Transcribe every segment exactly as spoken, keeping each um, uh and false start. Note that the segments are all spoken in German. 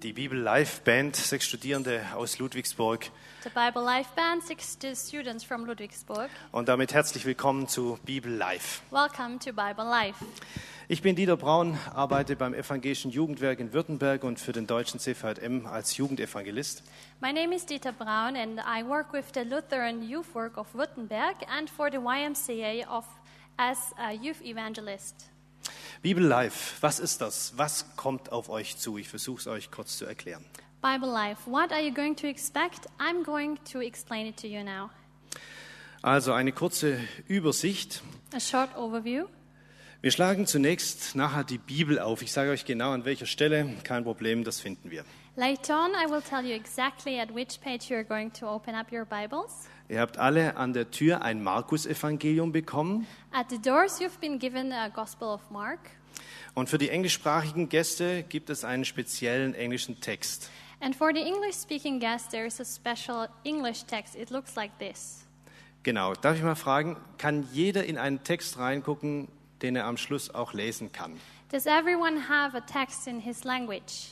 die Bibel Live Band, sechs Studierende aus Ludwigsburg. The Bible Life Band, six students from Ludwigsburg. Und damit herzlich willkommen zu Bibel Live. Welcome to Bible Life. Ich bin Dieter Braun, arbeite beim Evangelischen Jugendwerk in Württemberg und für den deutschen C V J M als Jugendevangelist. My name is Dieter Braun and I work with the Lutheran Youth Work of Württemberg and for the Y M C A of as a youth evangelist. Bibel Live, was ist das? Was kommt auf euch zu? Ich versuche es euch kurz zu erklären. Bible Life, what are you going to expect? I'm going to explain it to you now. Also eine kurze Übersicht. A short overview. Wir schlagen zunächst nachher die Bibel auf. Ich sage euch genau an welcher Stelle, kein Problem, das finden wir. Later on, I will tell you exactly at which page you are going to open up your Bibles. Ihr habt alle an der Tür ein Markus-Evangelium bekommen. At the doors, you've been given a Gospel of Mark. Und für die englischsprachigen Gäste gibt es einen speziellen englischen Text. And for the English-speaking guests, there is a special English text. It looks like this. Genau. Darf ich mal fragen, kann jeder in einen Text reingucken, den er am Schluss auch lesen kann? Does everyone have a text in his language?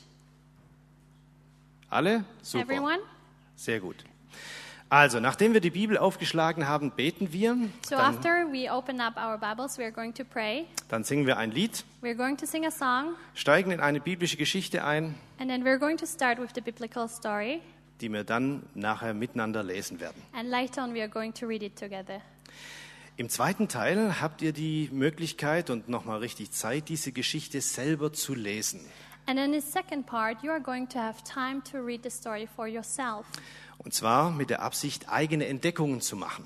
Alle? Super. Everyone? Sehr gut. Also, nachdem wir die Bibel aufgeschlagen haben, beten wir. So Dann, after we open up our Bibles, we are going to pray. dann singen wir ein Lied, We're going to sing a song, steigen in eine biblische Geschichte ein, and then we're going to start with the biblical story, die wir dann nachher miteinander lesen werden. and later on we are going to read it together. Im zweiten Teil habt ihr die Möglichkeit und nochmal richtig Zeit, diese Geschichte selber zu lesen. And in the second part, you are going to have time to read the story for yourself, Und zwar mit der Absicht, eigene Entdeckungen zu machen.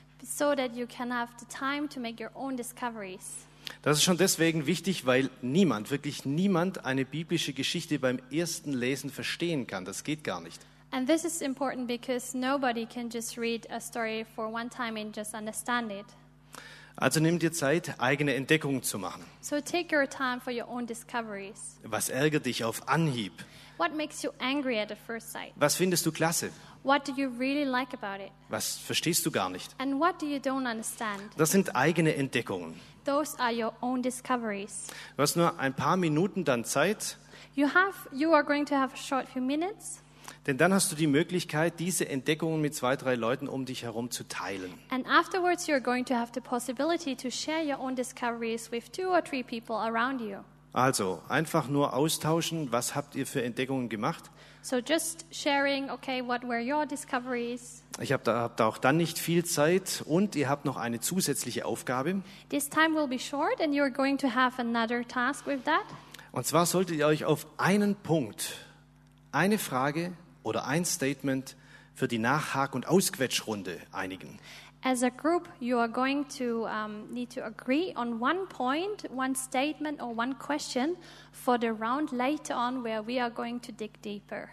so that you can have the time to make your own discoveries. Das ist schon deswegen wichtig, weil niemand, wirklich niemand, eine biblische Geschichte beim ersten Lesen verstehen kann. Das geht gar nicht. And this is important because nobody can just read a story for one time and just understand it. Also nimm dir Zeit, eigene Entdeckungen zu machen. So take your time for your own discoveries. Was ärgert dich auf Anhieb? What makes you angry at the first sight? Was findest du klasse? What do you really like about it? Was verstehst du gar nicht? And what do you don't understand? Das sind eigene Entdeckungen. Those are your own discoveries. Du hast nur ein paar Minuten dann Zeit, You have you are going to have a short few minutes, denn dann hast du die Möglichkeit, diese Entdeckungen mit zwei, drei Leuten um dich herum zu teilen. and afterwards you're going to have the possibility to share your own discoveries with two or three people around you. Also, einfach nur austauschen, was habt ihr für Entdeckungen gemacht? So just sharing, okay, what were your discoveries? Ich habe da, hab da auch dann nicht viel Zeit und ihr habt noch eine zusätzliche Aufgabe. This time will be short and you're going to have another task with that. Und zwar solltet ihr euch auf einen Punkt, eine Frage oder ein Statement für die Nachhak- und Ausquetschrunde einigen. As a group, you are going to um, need to agree on one point, one statement, or one question for the round later on where we are going to dig deeper.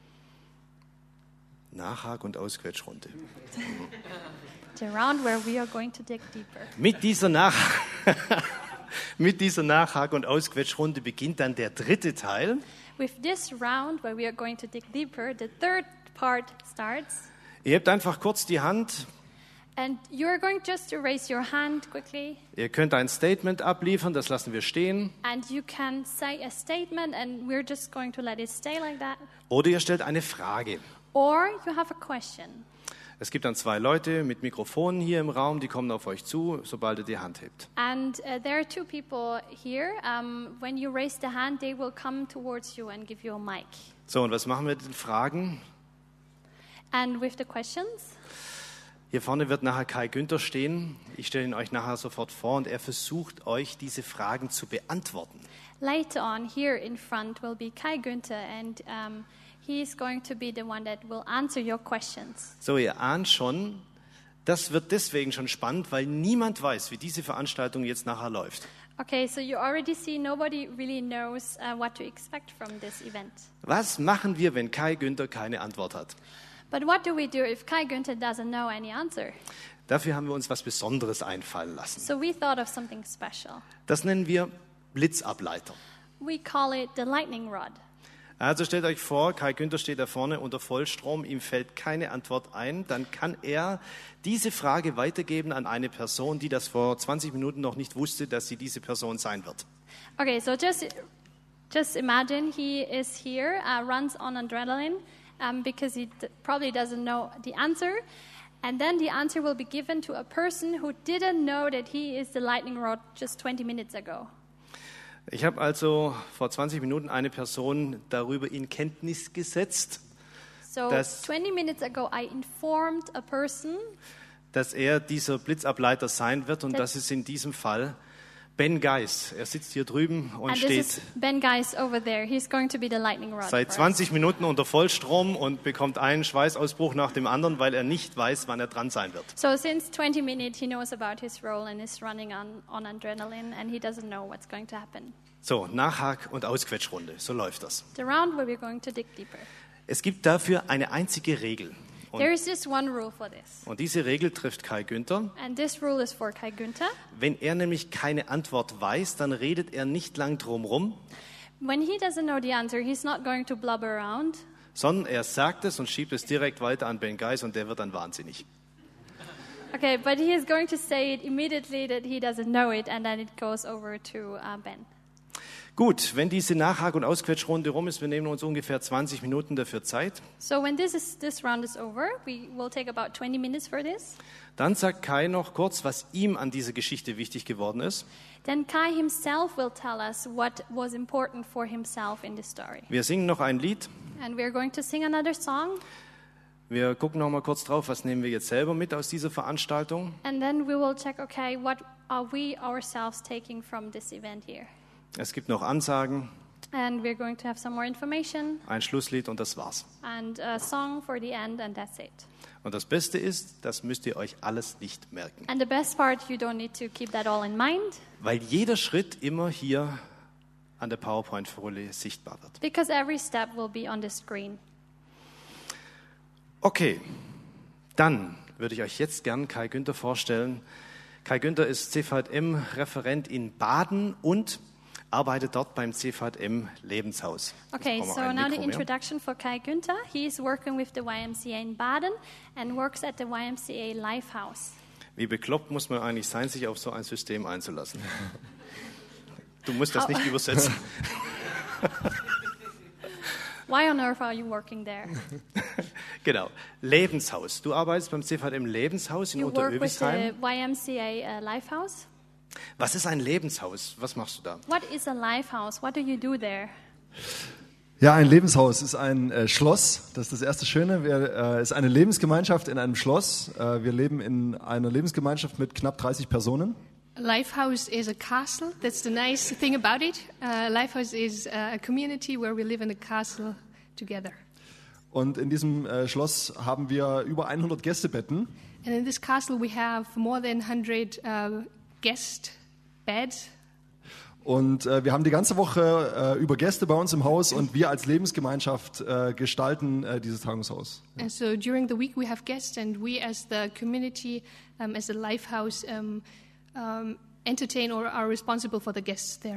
Nachhak- und Ausquetschrunde. The round where we are going to dig deeper. Mit dieser, Nach Mit dieser Nachhak- und Ausquetschrunde beginnt dann der dritte Teil. With this round where we are going to dig deeper, the third part starts. Ihr hebt einfach kurz die Hand. And you are going just to raise your hand quickly. Ihr könnt ein Statement abliefern, das lassen wir stehen. And you can say a statement and we're just going to let it stay like that. Oder ihr stellt eine Frage. Or you have a question. Es gibt dann zwei Leute mit Mikrofonen hier im Raum, die kommen auf euch zu, sobald ihr die Hand hebt. And uh, there are two people here. Um, when you raise the hand, they will come towards you and give you a mic. So, und was machen wir mit den Fragen? And with the questions, Hier vorne wird nachher Kai Günther stehen. Ich stelle ihn euch nachher sofort vor und er versucht euch diese Fragen zu beantworten. later on, here in front will be Kai Günther, and um, he is going to be the one that will answer your questions. So, ihr ahnt schon, das wird deswegen schon spannend, weil niemand weiß, wie diese Veranstaltung jetzt nachher läuft. Okay, so you already see nobody really knows uh, what to expect from this event. Was machen wir, wenn Kai Günther keine Antwort hat? But what do we do if Kai Günther doesn't know any answer? Dafür haben wir uns was Besonderes einfallen lassen. So we thought of something special. Das nennen wir Blitzableiter. We call it the lightning rod. Also stellt euch vor, Kai Günther steht da vorne unter Vollstrom, ihm fällt keine Antwort ein, dann kann er diese Frage weitergeben an eine Person, die das vor zwanzig Minuten noch nicht wusste, dass sie diese Person sein wird. Okay, so just Just imagine he is here, uh, runs on adrenaline um, because he d- probably doesn't know the answer. And then the answer will be given to a person who didn't know that he is the lightning rod just twenty minutes ago. Ich habe also vor zwanzig Minuten eine Person darüber in Kenntnis gesetzt, So Das- twenty minutes ago, I informed a person dass er dieser Blitzableiter sein wird und Das- das ist in diesem Fall Ben Geis. Er sitzt hier drüben und and steht this is Ben Geis over there. He's going to be the lightning rod. seit for us. zwanzig Minuten unter Vollstrom und bekommt einen Schweißausbruch nach dem anderen, weil er nicht weiß, wann er dran sein wird. So since twenty minutes, he knows about his role and is running on, on adrenaline, and he doesn't know what's going to happen. So, Nachhak- und Ausquetschrunde, so läuft das. The round where we're going to dig deeper. Es gibt dafür eine einzige Regel. Und, There is just one rule for this, und diese Regel trifft Kai Günther. and this rule is for Kai Günther. Wenn er nämlich keine Antwort weiß, dann redet er nicht lang drum rum, When he doesn't know the answer, he's not going to blubber around, sondern er sagt es und schiebt es direkt weiter an Ben Geis und der wird dann wahnsinnig. okay, but he is going to say it immediately that he doesn't know it, and then it goes over to uh, Ben. Gut, wenn diese Nachhak- und Ausquetschrunde rum ist, wir nehmen uns ungefähr zwanzig Minuten dafür Zeit, So when this is this round is over, we will take about twenty minutes for this. dann sagt Kai noch kurz, was ihm an dieser Geschichte wichtig geworden ist. Then Kai himself will tell us what was important for himself in this story. Wir singen noch ein Lied. And we're going to sing another song, Wir gucken noch mal kurz drauf, was nehmen wir jetzt selber mit aus dieser Veranstaltung. and then we will check, okay, what are we ourselves taking from this event here? Es gibt noch Ansagen, And we're going to have some more information ein Schlusslied und das war's. and a song for the end, and that's it. Und das Beste ist, das müsst ihr euch alles nicht merken, And the best part, you don't need to keep that all in mind, weil jeder Schritt immer hier an der PowerPoint-Folie sichtbar wird. because every step will be on the screen. Okay, dann würde ich euch jetzt gern Kai Günther vorstellen. Kai Günther ist C V M-Referent in Baden und arbeitet dort beim C V M Lebenshaus. Jetzt Okay, brauchen wir so ein now the Mikro mehr. introduction for Kai Günther. He is working with the Y M C A in Baden and works at the Y M C A Lifehouse. Wie bekloppt muss man eigentlich sein, sich auf so ein System einzulassen? Du musst das Au- nicht übersetzen. Why on earth are you working there? Genau, Lebenshaus. Du arbeitest beim C V M Lebenshaus in You work with the Unterövisheim. Y M C A uh, Lifehouse. Was ist ein Lebenshaus? Was machst du da? What is a Lifehouse? What do you do there? Ja, ein Lebenshaus ist ein äh, Schloss. Das ist das erste Schöne. Wir, äh, ist eine Lebensgemeinschaft in einem Schloss. Äh, wir leben in einer Lebensgemeinschaft mit knapp dreißig Personen. A Lifehouse is a castle. That's the nice thing about it. Uh, Lifehouse is uh, a community where we live in a castle together. Und in diesem äh, Schloss haben wir über hundert Gästebetten. And in this castle we have more than one hundred uh, guest beds. Und äh, wir haben die ganze Woche äh, über Gäste bei uns im Haus und wir als Lebensgemeinschaft äh, gestalten äh, dieses Tagungshaus. And so during the week we have guests, and we as the community, um, as the Lifehouse, um, um, entertain or are responsible for the guests there.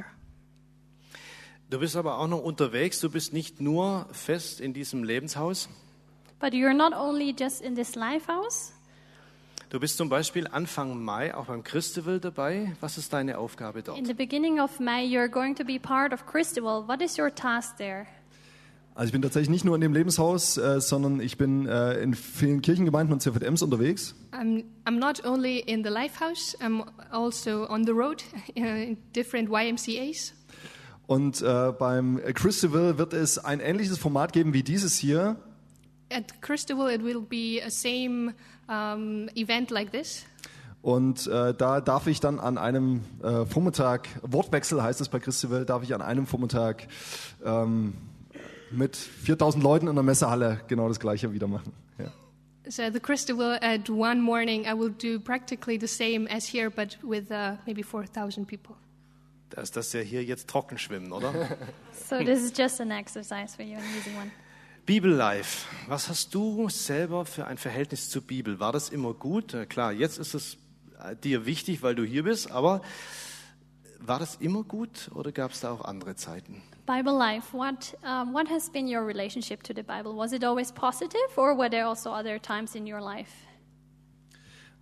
Du bist aber auch noch unterwegs. Du bist nicht nur fest in diesem Lebenshaus. But you're not only just in this Lifehouse. Du bist zum Beispiel Anfang Mai auch beim Christival dabei. Was ist deine Aufgabe dort? In the beginning of May, you're going to be part of Christival. What is your task there? Also ich bin tatsächlich nicht nur in dem Lebenshaus, äh, sondern ich bin äh, in vielen Kirchengemeinden und C V Ms unterwegs. I'm, I'm not only in the Lifehouse, I'm also on the road uh, in different Y M C As. Und äh, beim Christival wird es ein ähnliches Format geben wie dieses hier. At Christival, it will be a same um, event like this. Und äh, da darf ich dann an einem äh, Vormittag, Wortwechsel heißt es bei Christival, darf ich an einem Vormittag ähm, mit viertausend Leuten in der Messehalle genau das Gleiche wieder machen. Ja. So at the Christival, at one morning, I will do practically the same as here, but with uh, maybe four thousand people. Da ist das ja hier jetzt Trockenschwimmen, oder? So this is just an exercise for you, an easy one. Bibel Live. Was hast du selber für ein Verhältnis zur Bibel? War das immer gut? Äh, Klar, jetzt ist es äh, dir wichtig, weil du hier bist, aber war das immer gut oder gab es da auch andere Zeiten? Bible life. What um, what has been your relationship to the Bible? Was it always positive, or were there also other times in your life?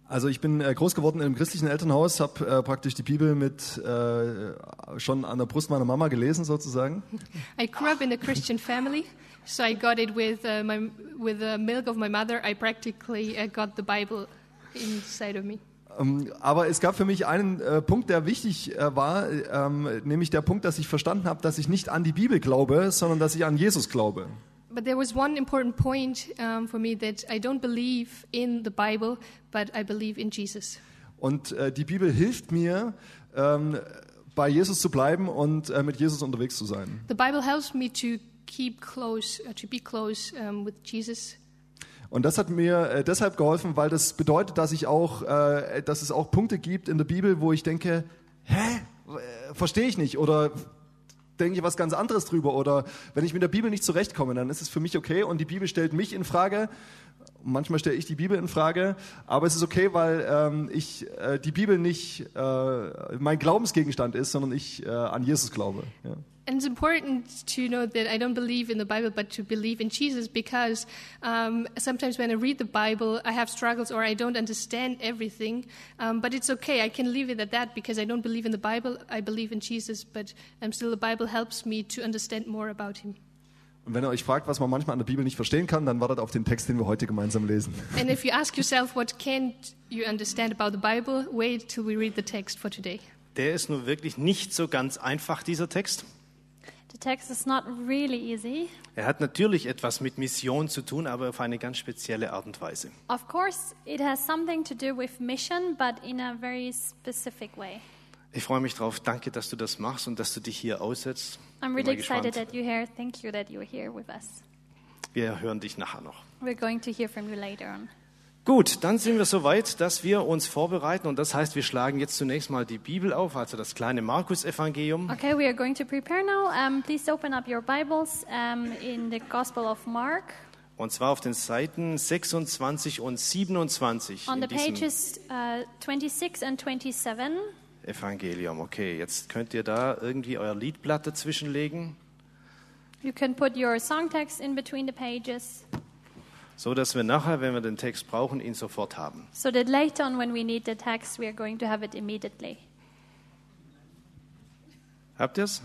Also ich bin äh, groß geworden in einem christlichen Elternhaus, habe äh, praktisch die Bibel mit äh, schon an der Brust meiner Mama gelesen sozusagen. I grew up in a Christian family, so I got it with uh, my with the milk of my mother. I practically uh, got the Bible inside of me. Ähm, aber es gab für mich einen äh, Punkt, der wichtig äh, war, ähm, nämlich der Punkt, dass ich verstanden habe, dass ich nicht an die Bibel glaube, sondern dass ich an Jesus glaube. But there was one important point um, for me that I don't believe in the Bible, but I believe in Jesus. Und äh, die Bibel hilft mir, ähm, bei Jesus zu bleiben und äh, mit Jesus unterwegs zu sein. The Bible helps me to keep close, uh, to be close um, with Jesus. Und das hat mir äh, deshalb geholfen, weil das bedeutet, dass ich auch, äh, dass es auch Punkte gibt in der Bibel, wo ich denke, hä, äh, verstehe ich nicht oder denke ich was ganz anderes drüber oder wenn ich mit der Bibel nicht zurechtkomme, dann ist es für mich okay und die Bibel stellt mich in Frage. Manchmal stelle ich die Bibel in Frage, aber es ist okay, weil ähm, ich äh, die Bibel nicht äh, mein Glaubensgegenstand ist, sondern ich äh, an Jesus glaube. Ja. And it's important to know that I don't believe in the Bible, but to believe in Jesus, because um, sometimes when I read the Bible, I have struggles or I don't understand everything. Um, but it's okay. I can leave it at that because I don't believe in the Bible. I believe in Jesus, but um, still the Bible helps me to understand more about him. Und wenn ihr euch fragt, was man manchmal an der Bibel nicht verstehen kann, dann wartet auf den Text, den wir heute gemeinsam lesen. And if you ask yourself, what can't you understand about the Bible, wait till we read the text for today. Der ist nun wirklich nicht so ganz einfach, dieser Text. The text is not really easy. Er hat natürlich etwas mit Mission zu tun, aber auf eine ganz spezielle Art und Weise. Of course, it has something to do with mission, but in a very specific way. Ich freue mich drauf. Danke, dass du das machst und dass du dich hier aussetzt. I'm Bin really mal excited gespannt. that you're here. Thank you that you're here with us. Wir hören dich nachher noch. We're going to hear from you later on. Gut, dann sind wir soweit, dass wir uns vorbereiten und das heißt, wir schlagen jetzt zunächst mal die Bibel auf, also das kleine Markus-Evangelium. Okay, we are going to prepare now. Um, please open up your Bibles um, in the Gospel of Mark. Und zwar auf den Seiten sechsundzwanzig und siebenundzwanzig On in the diesem pages uh, twenty-six and twenty-seven. Evangelium. Okay, jetzt könnt ihr da irgendwie euer Liedblatt dazwischenlegen, You can put your song text in between the pages, so dass wir nachher, wenn wir den Text brauchen, ihn sofort haben. so that later on when we need the text, we are going to have it immediately. Habt ihr's?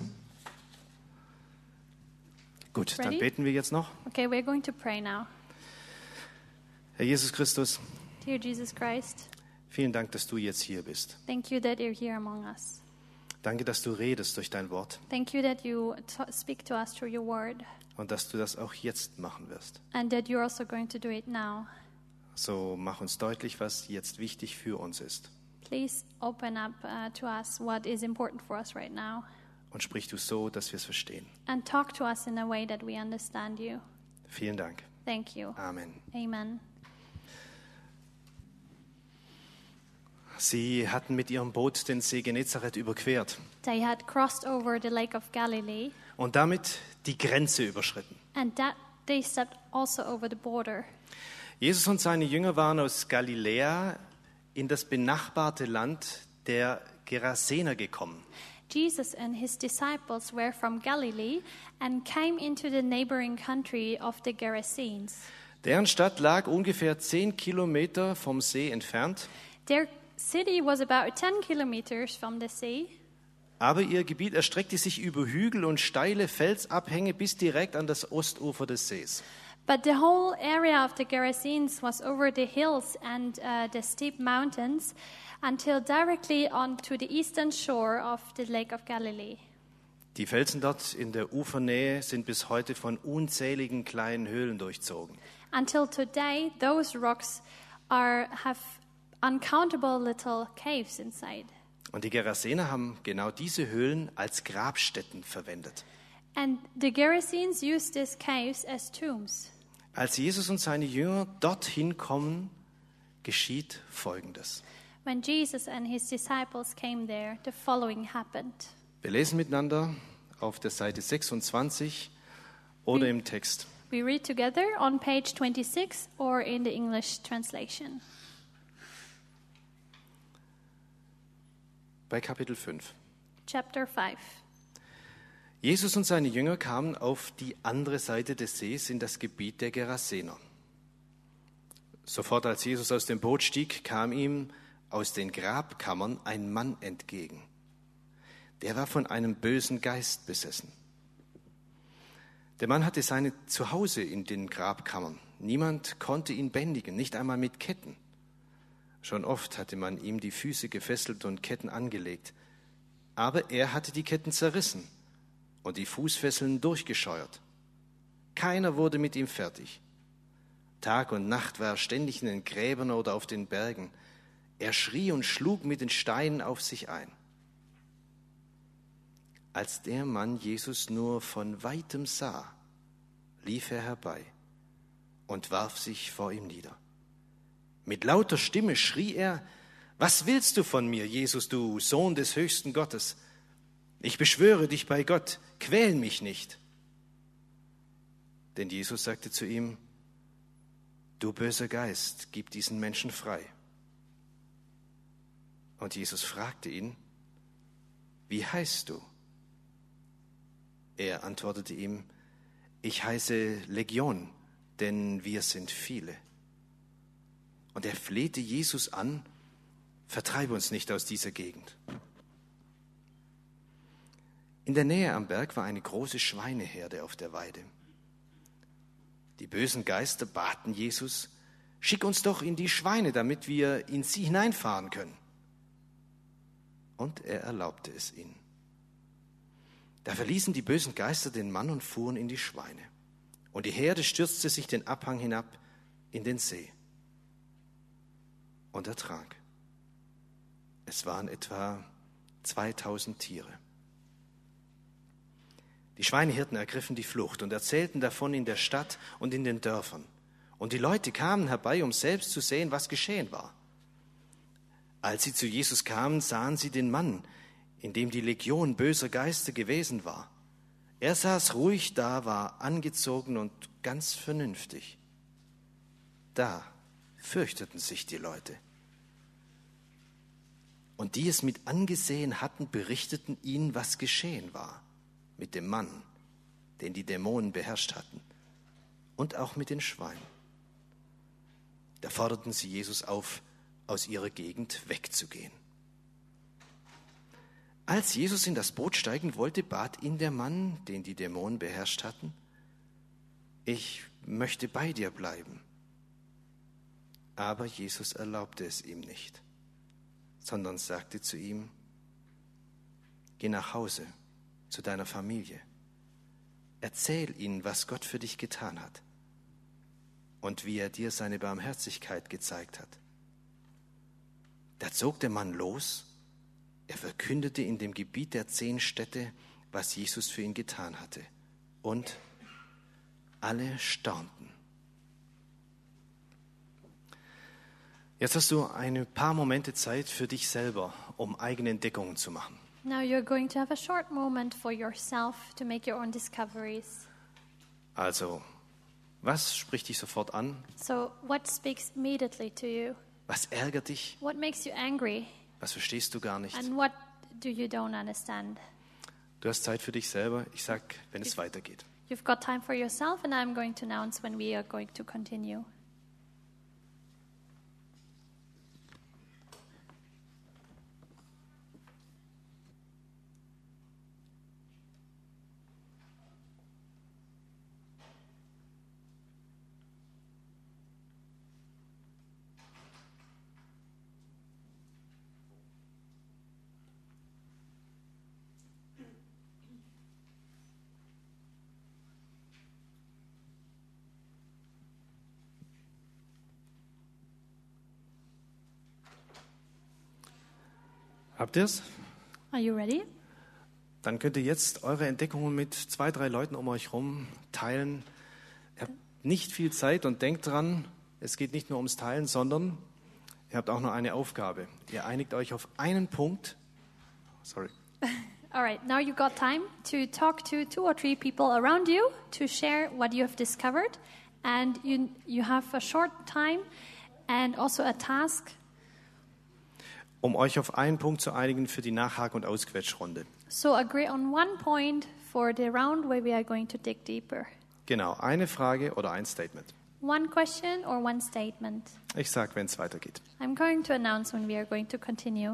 Gut, dann Ready? beten wir jetzt noch. Okay, we're going to pray now. Herr Jesus Christus, Dear Jesus Christ, vielen Dank, dass du jetzt hier bist. thank you that you're here among us. Danke, dass du redest durch dein Wort Thank you that you t- speak to us through your word, und dass du das auch jetzt machen wirst. and that you're also going to do it now. So mach uns deutlich, was jetzt wichtig für uns ist. Please open up uh, to us what is important for us right now, Und sprich du so, dass wir es verstehen. and talk to us in a way that we understand you. Vielen Dank. Thank you. Amen. Amen. Sie hatten mit ihrem Boot den See Genezareth überquert They had crossed over the Lake of Galilee, und damit die Grenze überschritten. and that they stepped also over the border. Jesus und seine Jünger waren aus Galiläa in das benachbarte Land der Gerasener gekommen. Jesus and his disciples were from Galilee and came into the neighboring country of the Gerasenes. Deren Stadt lag ungefähr zehn Kilometer vom See entfernt, Their city was about ten kilometers from the sea, aber ihr Gebiet erstreckte sich über Hügel und steile Felsabhänge bis direkt an das Ostufer des Sees. but the whole area of the Gerasenes was over the hills and uh, the steep mountains until directly onto the eastern shore of the Lake of Galilee. Die Felsen dort in der Ufernähe sind bis heute von unzähligen kleinen Höhlen durchzogen. Until today, those rocks are have uncountable little caves inside. Und die Gerasener haben genau diese Höhlen als Grabstätten verwendet. And the Gerasenes used these caves as tombs. Als Jesus und seine Jünger dorthin kommen, geschieht Folgendes. When Jesus and his disciples came there, the following happened. Wir lesen miteinander auf der Seite sechsundzwanzig oder im Text. We read together on page twenty-six or in the English translation. Bei Kapitel fünf. Chapter five. Jesus und seine Jünger kamen auf die andere Seite des Sees in das Gebiet der Gerasener. Sofort als Jesus aus dem Boot stieg, kam ihm aus den Grabkammern ein Mann entgegen. Der war von einem bösen Geist besessen. Der Mann hatte sein Zuhause in den Grabkammern. Niemand konnte ihn bändigen, nicht einmal mit Ketten. Schon oft hatte man ihm die Füße gefesselt und Ketten angelegt. Aber er hatte die Ketten zerrissen und die Fußfesseln durchgescheuert. Keiner wurde mit ihm fertig. Tag und Nacht war er ständig in den Gräbern oder auf den Bergen. Er schrie und schlug mit den Steinen auf sich ein. Als der Mann Jesus nur von weitem sah, lief er herbei und warf sich vor ihm nieder. Mit lauter Stimme schrie er: Was willst du von mir, Jesus, du Sohn des höchsten Gottes? Ich beschwöre dich bei Gott, quäl mich nicht. Denn Jesus sagte zu ihm: Du böser Geist, gib diesen Menschen frei. Und Jesus fragte ihn: Wie heißt du? Er antwortete ihm: Ich heiße Legion, denn wir sind viele. Und er flehte Jesus an: Vertreibe uns nicht aus dieser Gegend. In der Nähe am Berg war eine große Schweineherde auf der Weide. Die bösen Geister baten Jesus: Schick uns doch in die Schweine, damit wir in sie hineinfahren können. Und er erlaubte es ihnen. Da verließen die bösen Geister den Mann und fuhren in die Schweine. Und die Herde stürzte sich den Abhang hinab in den See und ertrank. Es waren etwa zweitausend Tiere. Die Schweinehirten ergriffen die Flucht und erzählten davon in der Stadt und in den Dörfern. Und die Leute kamen herbei, um selbst zu sehen, was geschehen war. Als sie zu Jesus kamen, sahen sie den Mann, in dem die Legion böser Geister gewesen war. Er saß ruhig da, war angezogen und ganz vernünftig. Da fürchteten sich die Leute. Und die es mit angesehen hatten, berichteten ihnen, was geschehen war mit dem Mann, den die Dämonen beherrscht hatten, und auch mit den Schweinen. Da forderten sie Jesus auf, aus ihrer Gegend wegzugehen. Als Jesus in das Boot steigen wollte, bat ihn der Mann, den die Dämonen beherrscht hatten: Ich möchte bei dir bleiben. Aber Jesus erlaubte es ihm nicht, sondern sagte zu ihm: Geh nach Hause zu deiner Familie. Erzähl ihnen, was Gott für dich getan hat und wie er dir seine Barmherzigkeit gezeigt hat. Da zog der Mann los. Er verkündete in dem Gebiet der zehn Städte, was Jesus für ihn getan hatte. Und alle staunten. Jetzt hast du ein paar Momente Zeit für dich selber, um eigene Entdeckungen zu machen. Now you're going to have a short moment for yourself to make your own discoveries. Also, was spricht dich sofort an? So, what speaks immediately to you? Was ärgert dich? What makes you angry? Was verstehst du gar nicht? And what do you don't understand? Du hast Zeit für dich selber. Ich sag, wenn es weitergeht. You've got time for yourself, and I'm going to announce when we are going to continue. Habt ihr es? Are you ready? Dann könnt ihr jetzt eure Entdeckungen mit zwei, drei Leuten um euch herum teilen. Ihr habt nicht viel Zeit und denkt dran, es geht nicht nur ums Teilen, sondern ihr habt auch noch eine Aufgabe. Ihr einigt euch auf einen Punkt. Sorry. All right, now you've got time to talk to two or three people around you to share what you have discovered. And you, you have a short time and also a task. Um euch auf einen Punkt zu einigen für die Nachhake- und Ausquetschrunde. So agree on one point for the round where we are going to dig deeper. Genau, eine Frage oder ein Statement. One question or one statement? Ich sage, wenn es weitergeht. I'm going to announce when we are going to continue.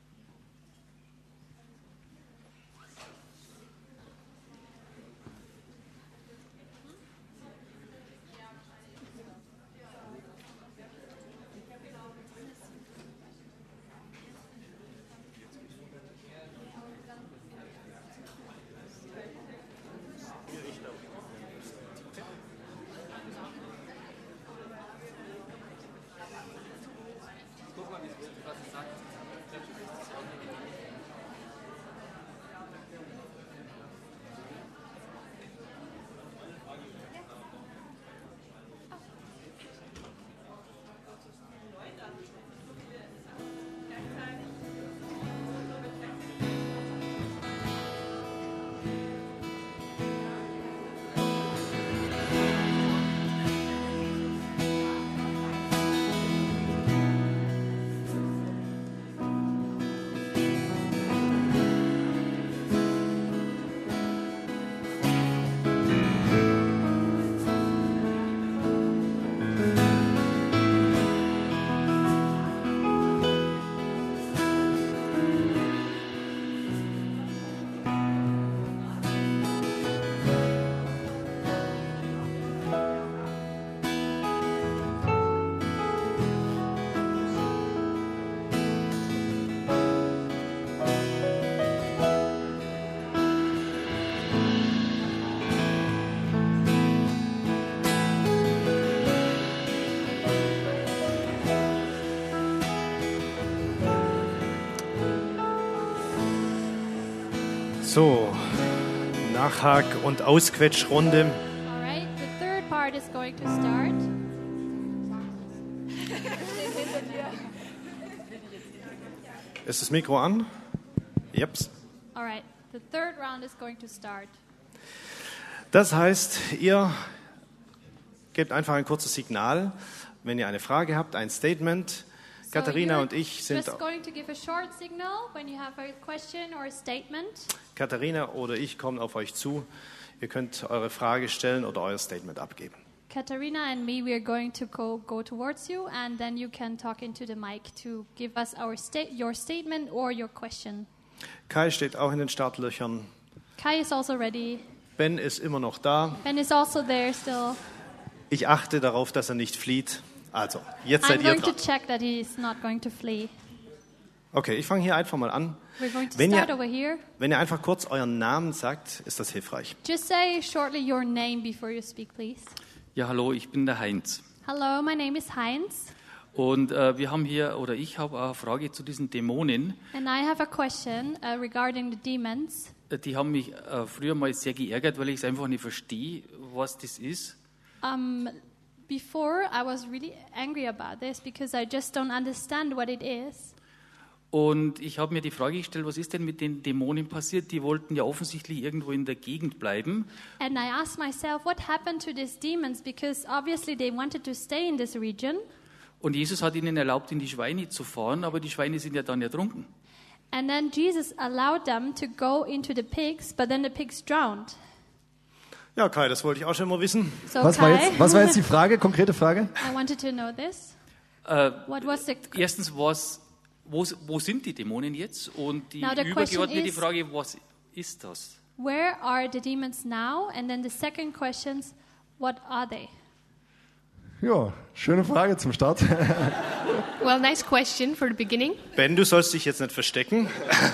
So, Nachhak- und Ausquetschrunde. All right, the third part is going to start. Ist das Mikro an? Jeps. All right, the third round is going to start. Das heißt, ihr gebt einfach ein kurzes Signal, wenn ihr eine Frage habt, ein Statement. So Katharina you're und ich sind just going to give a short signal when you have a question or a statement. Katharina oder ich kommen auf euch zu. Ihr könnt eure Frage stellen oder euer Statement abgeben. Katarina and me, we are going to go, go towards you, and then you can talk into the mic to give us our sta- your statement or your question. Kai steht auch in den Startlöchern. Kai is also ready. Ben ist immer noch da. Ben is also there still. Ich achte darauf, dass er nicht flieht. Also, jetzt I'm seid ihr going to dran. check that he is not going to flee. Okay, ich fange hier einfach mal an. We're going to Wenn start ihr, over here. wenn ihr einfach kurz euren Namen sagt, ist das hilfreich. Just say shortly your name before you speak, please. Ja, hallo, ich bin der Heinz. Hello, my name is Heinz, Und äh, wir haben hier, oder ich habe eine Frage zu diesen Dämonen. and I have a question uh, regarding the demons. Äh, Die haben mich äh, früher mal sehr geärgert, weil ich es einfach nicht verstehe, was das ist. Um, before, I was really angry about this because I just don't understand what it is. Und ich habe mir die Frage gestellt, was ist denn mit den Dämonen passiert? Die wollten ja offensichtlich irgendwo in der Gegend bleiben. And I asked myself, what happened to these demons? Because obviously they wanted to stay in this region. Und Jesus hat ihnen erlaubt, in die Schweine zu fahren, aber die Schweine sind ja dann ertrunken. And then Jesus allowed them to go into the pigs, but then the pigs drowned. Ja, Kai, das wollte ich auch schon mal wissen. So Was war, Kai, jetzt, was war jetzt die Frage, konkrete Frage? I wanted to know this. Äh, What was the erstens, was, wo, wo sind die Dämonen jetzt? Und die Now the question übergeordnete is- Frage, was ist das? Where are the demons now? And then the second question, what are they? Ja, schöne Frage zum Start. Well, nice question for the beginning. Ben, du sollst dich jetzt nicht verstecken.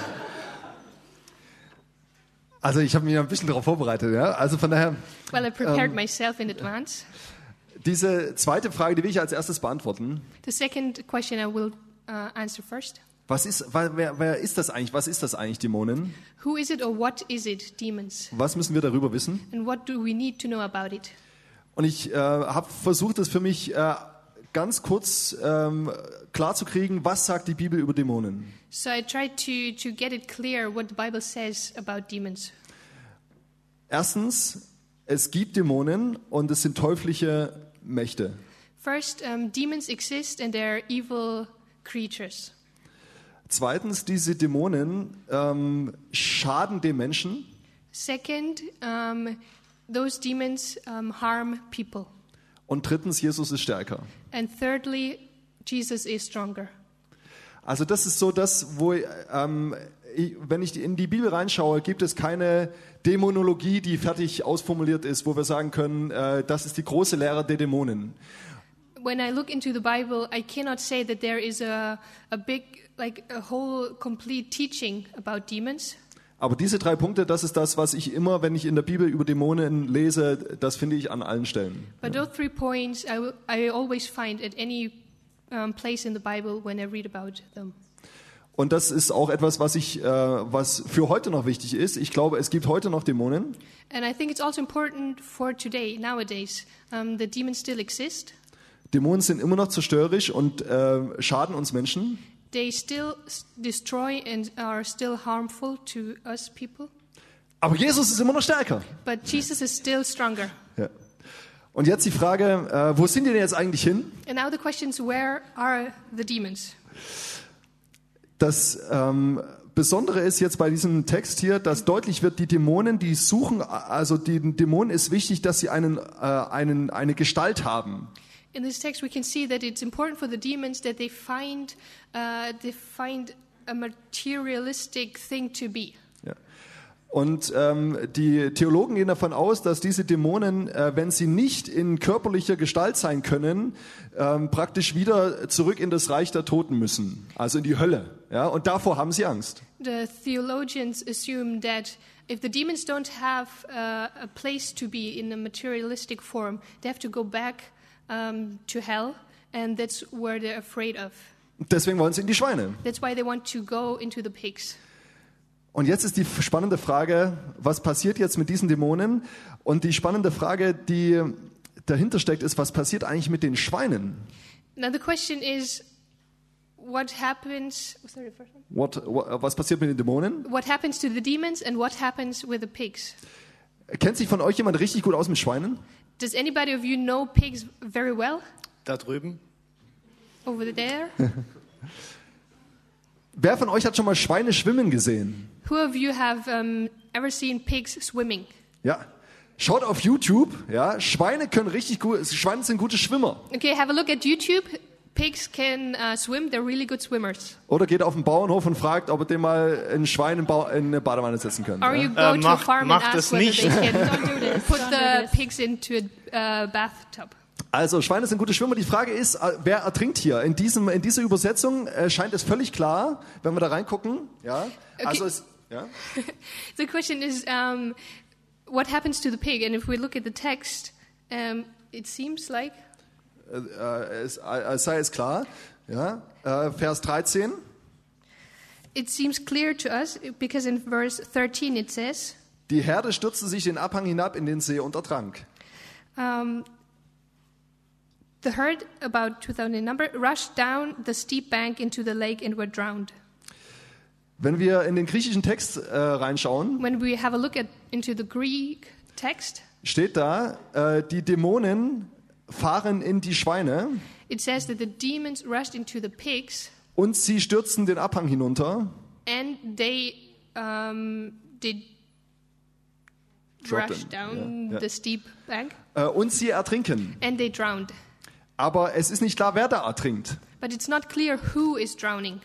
Also ich habe mich ein bisschen darauf vorbereitet. Ja? Also von daher, Well, I prepared Um, myself in advance. diese zweite Frage, die will ich als erstes beantworten. The second question I will uh, answer first. Was ist, wer, wer ist das eigentlich? Was ist das eigentlich, Dämonen? Who is it or what is it, demons? Was müssen wir darüber wissen? And what do we need to know about it? Und ich äh, habe versucht, das für mich äh, ganz kurz ähm, klarzukriegen, was sagt die Bibel über Dämonen? So I tried to, to get it clear what the Bible says about demons. Erstens, es gibt Dämonen und es sind teuflische Mächte. First, um, demons exist and they're evil creatures. Zweitens, diese Dämonen ähm, schaden dem Menschen. Second, um, those demons um, harm people. Und drittens, Jesus ist stärker. And thirdly, Jesus is stronger. Also das ist so das, wo ähm, ich, wenn ich in die Bibel reinschaue, gibt es keine Dämonologie, die fertig ausformuliert ist, wo wir sagen können, äh, das ist die große Lehre der Dämonen. When I look into the Bible, I cannot say that there is a, a big, like a whole complete teaching about demons. Aber diese drei Punkte, das ist das, was ich immer, wenn ich in der Bibel über Dämonen lese, das finde ich an allen Stellen. But those three points I, w- I always find at any um, place in the Bible when I read about them. Und das ist auch etwas, was ich, äh, was für heute noch wichtig ist. Ich glaube, es gibt heute noch Dämonen. And I think it's also important for today, nowadays, um, that demons still exist. Dämonen sind immer noch zerstörerisch und äh, schaden uns Menschen. They still s- destroy and are still harmful to us people. Aber Jesus ist immer noch stärker. But Jesus is still stronger. Ja. Und jetzt die Frage, äh, wo sind die denn jetzt eigentlich hin? And now the question is, where are the demons? Das ähm, Besondere ist jetzt bei diesem Text hier, dass deutlich wird, die Dämonen, die suchen, also den Dämonen ist wichtig, dass sie einen, äh, einen, eine Gestalt haben. In this text, we can see that it's important for the demons that they find, uh, they find a materialistic thing to be. Ja. Und ähm, die Theologen gehen davon aus, dass diese Dämonen, äh, wenn sie nicht in körperlicher Gestalt sein können, ähm, praktisch wieder zurück in das Reich der Toten müssen, also in die Hölle. Ja? Und davor haben sie Angst. The theologians assume that if the demons don't have uh, a place to be in a materialistic form, they have to go back um, to hell, and that's where they're afraid of. Deswegen wollen sie in die Schweine. That's why they want to go into the pigs. Und jetzt ist die spannende Frage, was passiert jetzt mit diesen Dämonen? Und die spannende Frage, die dahinter steckt, ist, was passiert eigentlich mit den Schweinen? Now the question is, what happens? Sorry, first one. What, what, was passiert mit den Dämonen? What happens to the demons, and what happens with the pigs? Kennt sich von euch jemand richtig gut aus mit Schweinen? Does anybody of you know pigs very well? Da drüben. Over there? Wer von euch hat schon mal Schweine schwimmen gesehen? Who of you have um, ever seen pigs swimming? Ja. Schaut auf YouTube, ja, Schweine können richtig gut, Schweine sind gute Schwimmer. Okay, have a look at YouTube. Pigs can uh, swim. They're really good swimmers. Oder geht auf den Bauernhof und fragt, ob er dem mal ein Schwein in, Bau, in eine Badewanne setzen könnte. Or Ja? you go Äh, to a macht- farm and macht ask es whether nicht. they can Don't do this. put Don't the do this. pigs into a uh, bathtub. Also Schweine sind gute Schwimmer. Die Frage ist, äh, wer ertrinkt hier? In, diesem, in dieser Übersetzung äh, scheint es völlig klar, wenn wir da reingucken. Ja? Also es, ja? The question is, um, what happens to the pig? And if we look at the text, um, it seems like Äh, äh, es, äh, es sei es klar. Ja? Äh, Vers dreizehn. it seems clear to us because in verse thirteen it says, Die Herde stürzte sich den Abhang hinab in den See und ertrank. um, the herd, about two thousand in number, rushed down the steep bank into the lake and were drowned. Wenn wir in den griechischen Text äh, reinschauen, When we have a look at into the Greek text, steht da, äh, die Dämonen fahren in die Schweine it says that the demons rushed into the pigs und sie stürzen den Abhang hinunter. and they um, did Dropped rush in, down yeah, yeah. the steep bank Äh, und sie ertrinken. and they drowned. Aber es ist nicht klar, wer da ertrinkt. But it's not clear who is drowning.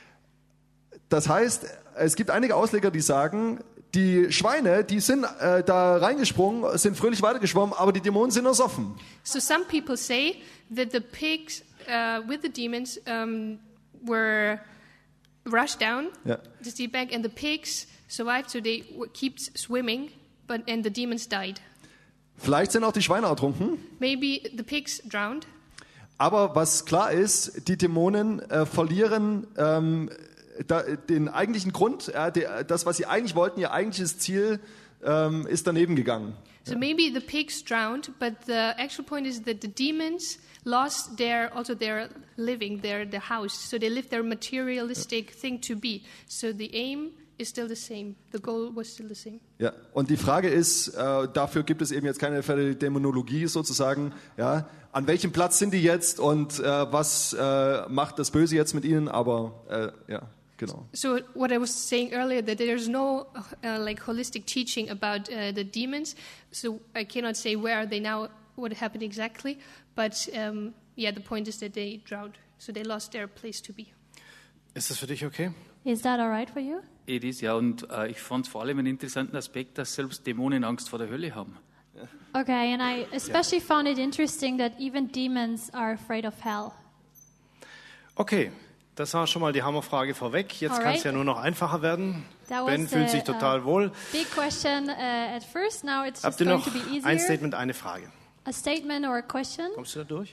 Das heißt, es gibt einige Ausleger, die sagen, die Schweine, die sind äh, da reingesprungen, sind fröhlich weitergeschwommen, aber die Dämonen sind ersoffen. So some people say that the pigs uh, with the demons um, were rushed down Ja. the steep bank, and the pigs survived, so they w- kept swimming, but and the demons died. Vielleicht sind auch die Schweine ertrunken. Maybe the pigs drowned, Aber was klar ist, die Dämonen äh, verlieren ähm, da, den eigentlichen Grund, äh, der, das, was sie eigentlich wollten, ihr eigentliches Ziel, ähm, ist daneben gegangen. so maybe the pigs drowned, but the actual point is that the demons lost their also their living, their their house. So they lived their materialistic thing to be. So the aim is still the same. The goal was still the same. Ja. Und die Frage ist, äh, dafür gibt es eben jetzt keine fertige Dämonologie sozusagen. Ja. An welchem Platz sind die jetzt und äh, was äh, macht das Böse jetzt mit ihnen? Aber äh, ja, genau. So what I was saying earlier, that there's no uh, like holistic teaching about uh, the demons. So I cannot say where are they now, what happened exactly, but um, yeah, the point is that they drowned, so they lost their place to be. Ist das für dich okay? Is that all right for you? It is, ja, und äh, ich fand es vor allem einen interessanten Aspekt, dass selbst Dämonen Angst vor der Hölle haben. Okay, and I especially found it interesting that even demons are afraid of hell. Okay, das war schon mal die Hammerfrage vorweg. Jetzt Alright. kann es ja nur noch einfacher werden. That Ben was fühlt the, sich total uh, wohl. Big question uh, at first. Now it's just Habt ihr going noch to be easier. ein Statement, eine Frage? A statement or a question? Kommst du da durch?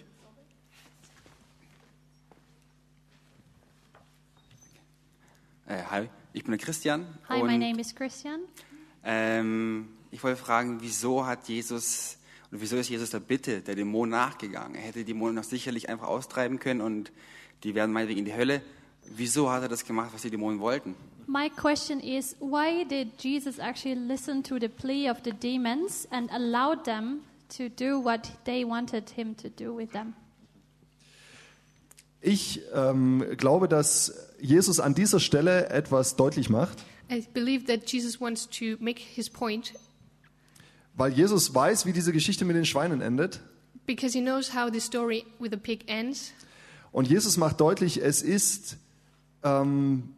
Äh, hi, ich bin der Christian. Hi, und, my name is Christian. Ähm, ich wollte fragen, wieso hat Jesus, oder wieso ist Jesus der Bitte der Dämonen nachgegangen? Er hätte die Dämonen doch sicherlich einfach austreiben können und die werden meinetwegen in die Hölle. Wieso hat er das gemacht, was die Dämonen wollten? My question is, why did Jesus actually listen to the plea of the demons and allowed them to do what they wanted him to do with them? Ich ähm, glaube, dass Jesus an dieser Stelle etwas deutlich macht, I believe that Jesus wants to make his point weil Jesus weiß, wie diese Geschichte mit den Schweinen endet. because he knows how the story with the pig ends. Und Jesus macht deutlich, es ist, ähm,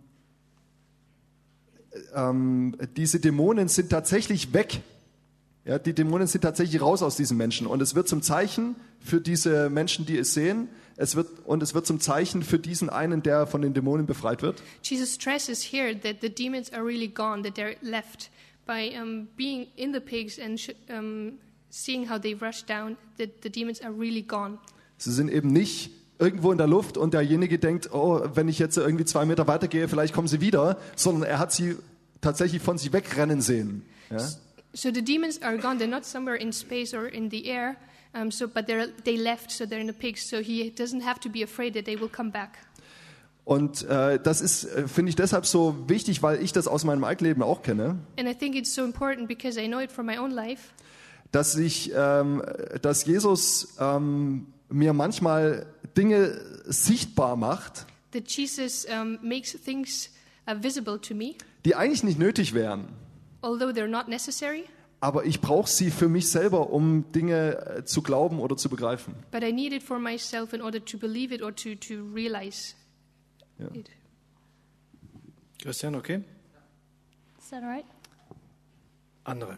ähm, diese Dämonen sind tatsächlich weg. Ja, die Dämonen sind tatsächlich raus aus diesen Menschen. Und es wird zum Zeichen für diese Menschen, die es sehen. Es wird, und es wird zum Zeichen für diesen einen, der von den Dämonen befreit wird. Jesus stresses here that the demons are really gone, that they're left. By um, being in the pigs and sh- um, seeing how they rush down, that the demons are really gone. Sie sind eben nicht irgendwo in der Luft und derjenige denkt, oh, wenn ich jetzt irgendwie zwei Meter weitergehe, vielleicht kommen sie wieder, sondern er hat sie tatsächlich von sich wegrennen sehen. Ja? So the demons are gone. They're not somewhere in space or in the air. Um, so, but they're, they left, so they're in the pigs. So he doesn't have to be afraid that they will come back. Und äh, das ist, äh, finde ich, deshalb so wichtig, weil ich das aus meinem Eigenleben auch kenne, And I think it's so important because I know it from my own life. dass ich, ähm, dass Jesus ähm, mir manchmal Dinge sichtbar macht, That Jesus um, makes things uh, visible to me, die eigentlich nicht nötig wären. although they're not necessary. Aber ich brauche sie für mich selber, um Dinge äh, zu glauben oder zu begreifen. But I need it for myself in order to believe it or to, to realize Ja. it. Christian, okay? Is that all right? Andere.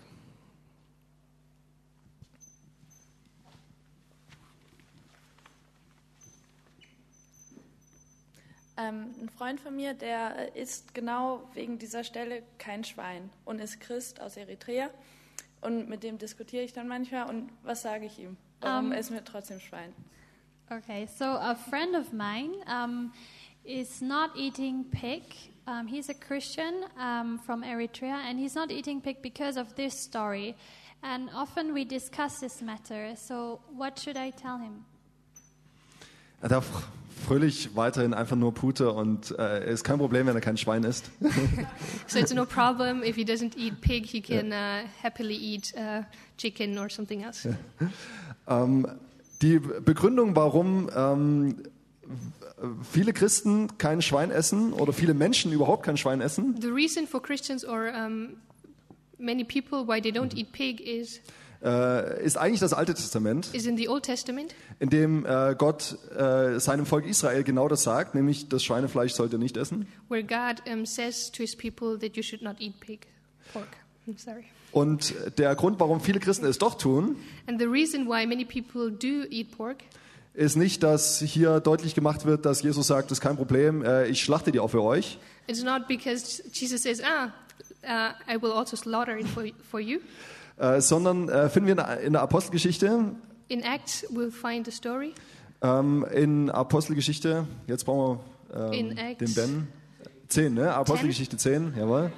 Ähm, ein Freund von mir, der äh, isst genau wegen dieser Stelle kein Schwein und ist Christ aus Eritrea. Und mit dem diskutiere ich dann manchmal. Und was sage ich ihm? Warum Ähm. essen wir trotzdem Schwein? Okay, so a friend of mine um, is not eating pig. Um, he's a Christian um, from Eritrea, and he's not eating pig because of this story. And often we discuss this matter. So, what should I tell him? Er darf fröhlich weiterhin einfach nur Pute und äh, ist kein Problem, wenn er kein Schwein isst. So it's no problem if he doesn't eat pig, he can uh, happily eat uh, chicken or something else. ähm, die Begründung, warum ähm, viele Christen kein Schwein essen oder viele Menschen überhaupt kein Schwein essen, The reason for Christians or um, many people why they don't eat pig is äh, ist eigentlich das Alte Testament, is in the Old Testament, in dem äh, Gott äh, seinem Volk Israel genau das sagt, nämlich das Schweinefleisch sollt ihr nicht essen. where God um, says to his people that you should not eat pig, pork. I'm sorry. Und der Grund, warum viele Christen es doch tun, And the reason why many people do eat pork ist nicht, dass hier deutlich gemacht wird, dass Jesus sagt, das ist kein Problem, äh, ich schlachte die auch für euch, it's not because Jesus says, ah, uh, I will also slaughter it for, for you. äh, sondern äh, finden wir in der, in der Apostelgeschichte, In Acts, we'll find the story. ähm, in Apostelgeschichte, jetzt brauchen wir ähm, In Acts den Ben, zehn, ne? Apostelgeschichte zehn, jawohl.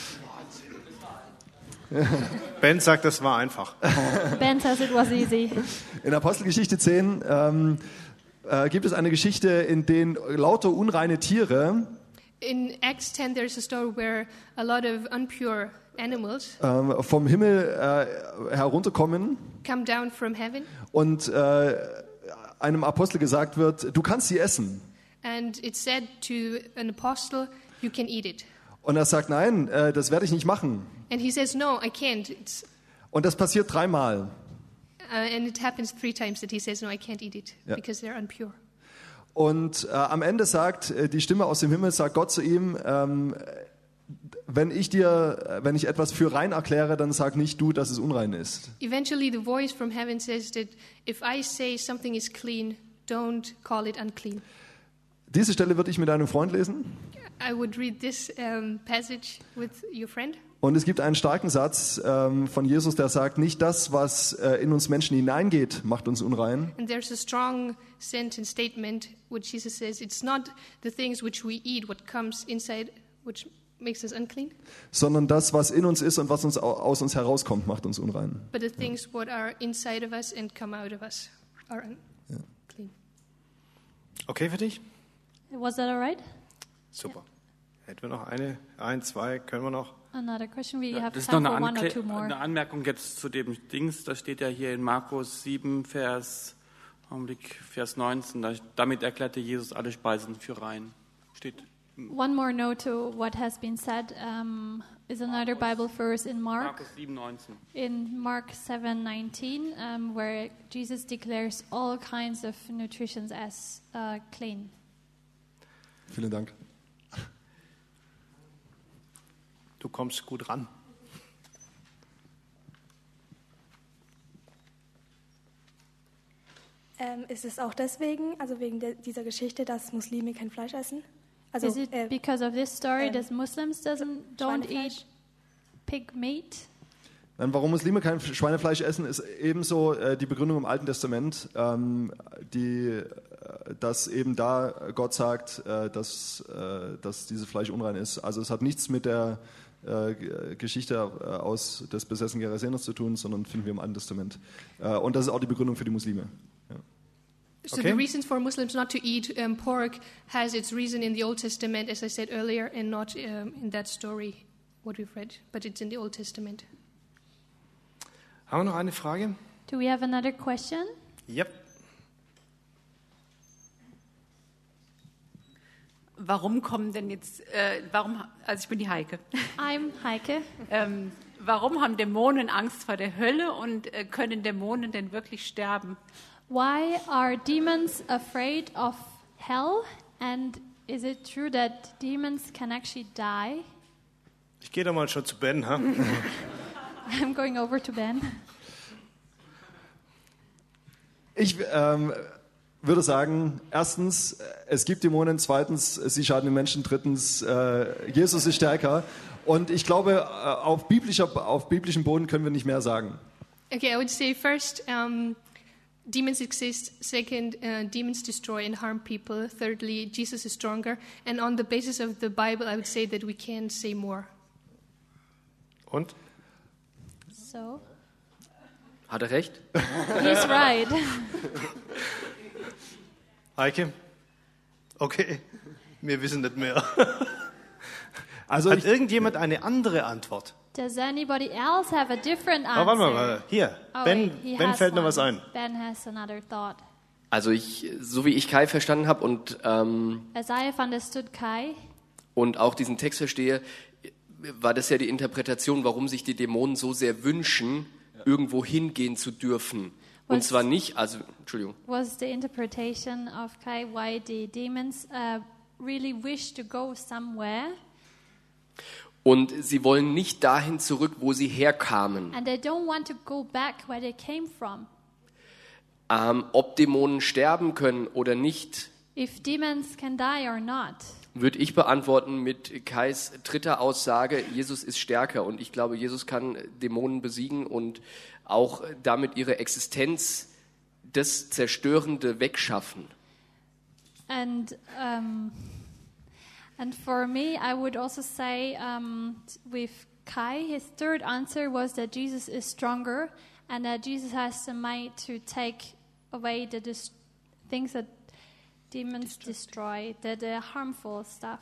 Ben sagt, das war einfach. Ben says it was easy. In Apostelgeschichte zehn ähm, äh, gibt es eine Geschichte, in der lauter unreine Tiere In Acts ten, there's a story where a lot of unpure animals ähm, vom Himmel äh, herunterkommen come down from heaven, und äh, einem Apostel gesagt wird, du kannst sie essen. and it's said to an apostle, you can eat it. Und er sagt, nein, äh, das werde ich nicht machen. And he says, no, I can't. It's, Und das passiert dreimal. Uh, and it happens three times that he says, no, I can't eat it Ja. because they're unpure. Und äh, am Ende sagt äh, die Stimme aus dem Himmel, sagt Gott zu ihm, ähm, wenn ich dir, wenn ich etwas für rein erkläre, dann sag nicht du, dass es unrein ist. Eventually, the voice from heaven says that if I say something is clean, don't call it unclean. Diese Stelle würde ich mit einem Freund lesen. I would read this um, passage with your friend. Und es gibt einen starken Satz ähm, von Jesus, der sagt, nicht das, was äh, in uns Menschen hineingeht, macht uns unrein, And there's a strong sentence statement which Jesus says, it's not the things which we eat, what comes inside, which makes us unclean, sondern das, was in uns ist und was uns au- aus uns herauskommt, macht uns unrein. but the things what are inside of us and come out of us are unclean. Okay für dich? Was that all right? Super. Hätten wir noch eine, ein, zwei, können wir noch? Another question. We Ja, have das ist noch time eine, for one or Ankle two more. eine Anmerkung jetzt zu dem Dings. Da steht ja hier in Markus sieben, Vers, Augenblick, Vers neunzehn. Da, damit erklärte Jesus alle Speisen für rein. Steht. One more note to what has been said um, is another Bible verse in Mark, Markus sieben, neunzehn. in Mark seven nineteen, um, where Jesus declares all kinds of nutrition as uh, clean. Vielen Dank. Du kommst gut ran. Ähm, ist es auch deswegen, also wegen der, dieser Geschichte, dass Muslime kein Fleisch essen? Also Is it äh, because of this story ähm, that Muslims doesn't don't Schweinefleisch? eat pig meat? Dann, warum Muslime kein Schweinefleisch essen, ist ebenso äh, die Begründung im Alten Testament, ähm, die, äh, dass eben da Gott sagt, äh, dass, äh, dass dieses Fleisch unrein ist. Also es hat nichts mit der äh, Geschichte äh, aus des besessenen Gerasenos zu tun, sondern finden wir im Alten Testament. Äh, und das ist auch die Begründung für die Muslime. Ja. So Okay. the reasons for Muslims not to eat um, pork has its reason in the Old Testament, as I said earlier, and not um, in that story, what we've read, but it's in the Old Testament. Haben wir noch eine Frage? Do we have another question? Yep. Warum kommen denn jetzt, äh, warum, also ich bin die Heike, I'm Heike. ähm, warum haben Dämonen Angst vor der Hölle und äh, können Dämonen denn wirklich sterben? Why are demons afraid of hell? And is it true that demons can actually die? Ich gehe da mal schon zu Ben. Ha? I'm going over to Ben. Ich ähm, würde sagen, erstens, es gibt Dämonen, zweitens, sie schaden den Menschen, drittens, äh, Jesus ist stärker. Und ich glaube, äh, auf, biblischer, auf biblischem Boden können wir nicht mehr sagen. Okay, I would say first, um, demons exist. Second, uh, demons destroy and harm people. Thirdly, Jesus is stronger. And on the basis of the Bible, I would say that we can say more. Und? So, Hat er recht? he's right. Heike? Okay, wir wissen nicht mehr. Also Hat ich, irgendjemand eine andere Antwort? Does anybody else have a different answer? Oh, warte mal, warte. Hier, Oh, Ben, wait, he Ben has fällt noch one. was ein. Ben has another thought. Also ich, so wie ich Kai verstanden habe und, ähm, As I have understood Kai, und auch diesen Text verstehe, war das ja die Interpretation, warum sich die Dämonen so sehr wünschen, irgendwo hingehen zu dürfen. Und Was- zwar nicht, also, Entschuldigung, was the interpretation of Kai why the demons uh, really wish to go somewhere und sie wollen nicht dahin zurück, wo sie herkamen. and they don't want to go back where they came from. Ähm, ob Dämonen sterben können oder nicht, If demons can die or not. würde ich beantworten mit Kais dritter Aussage, Jesus ist stärker. Und ich glaube, Jesus kann Dämonen besiegen und auch damit ihre Existenz, das Zerstörende wegschaffen. And um, and for me, I would also say um, t- with Kai, his third answer was that Jesus is stronger and that Jesus has the might to take away the dis- things that demons destroy, the, the harmful stuff.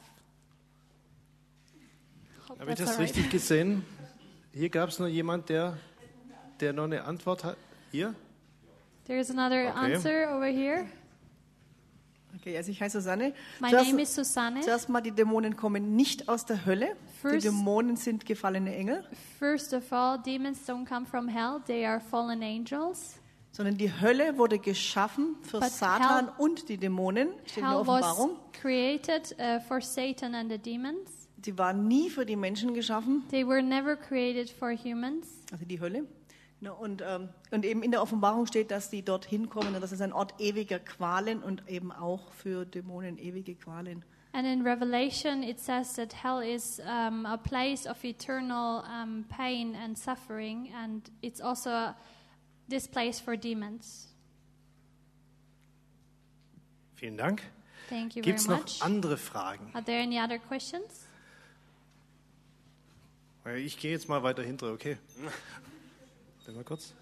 Hope Habe ich that's das all right. richtig gesehen? Hier gab es noch jemand, der, der noch eine Antwort hat. Hier? There's another Okay. answer over here. Okay, also ich heiße Susanne. My Zuerst- name is Susanne. Zuerst mal, die Dämonen kommen nicht aus der Hölle. First- Die Dämonen sind gefallene Engel. First of all, demons don't come from hell; they are fallen angels. sondern die Hölle wurde geschaffen für But Satan hell- und die Dämonen, steht in der Hell was Offenbarung. created uh, for Satan and the demons. Sie war nie für die Menschen geschaffen, They were never created for humans. also die Hölle. Genau, Und, ähm, und eben in der Offenbarung steht, dass die dorthin kommen und das ist ein Ort ewiger Qualen und eben auch für Dämonen ewige Qualen. And in Revelation, it says that hell is um, a place of eternal um, pain and suffering, and it's also a, this place for demons. Vielen Dank. Thank you Gibt es very noch much. andere Fragen? Are there any other questions? Ich gehe jetzt mal weiter hinter, okay? Warte mal kurz.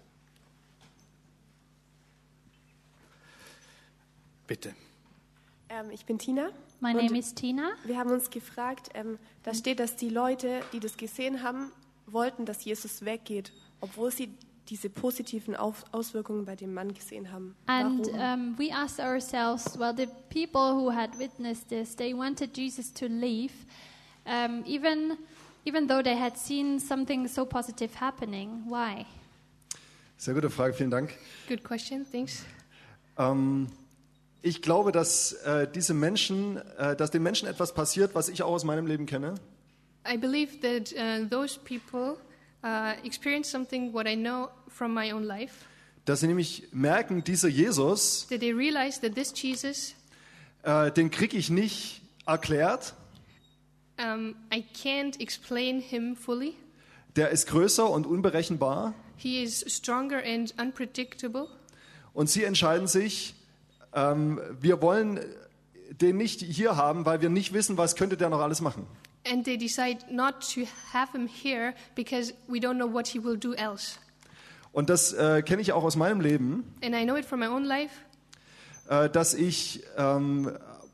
Bitte. Ähm, ich bin Tina. My Und name is Tina. Wir haben uns gefragt, ähm, da steht, dass die Leute, die das gesehen haben, wollten, dass Jesus weggeht, obwohl sie diese positiven Auf Auswirkungen bei dem Mann gesehen haben. And Warum? um, we asked ourselves, well, the people who had witnessed this, they wanted Jesus to leave, um, even even though they had seen something so positive happening. Why? Sehr gute Frage, vielen Dank. Good question, thanks. Ähm, ich glaube, dass äh, diese Menschen, äh, dass den Menschen etwas passiert, was ich auch aus meinem Leben kenne. I believe that uh, those people uh, experience something what I know from my own life. Dass sie nämlich merken, dieser Jesus, That they realize that this Jesus, äh, den kriege ich nicht erklärt. um, I can't explain him fully. Der ist größer und unberechenbar. He is stronger and unpredictable. Und sie entscheiden sich, ähm, wir wollen den nicht hier haben, weil wir nicht wissen, was könnte der noch alles machen. And they decide not to have him here because we don't know what he will do else. Und das äh, kenne ich auch aus meinem Leben, And I know it from my own life. äh, dass ich ähm,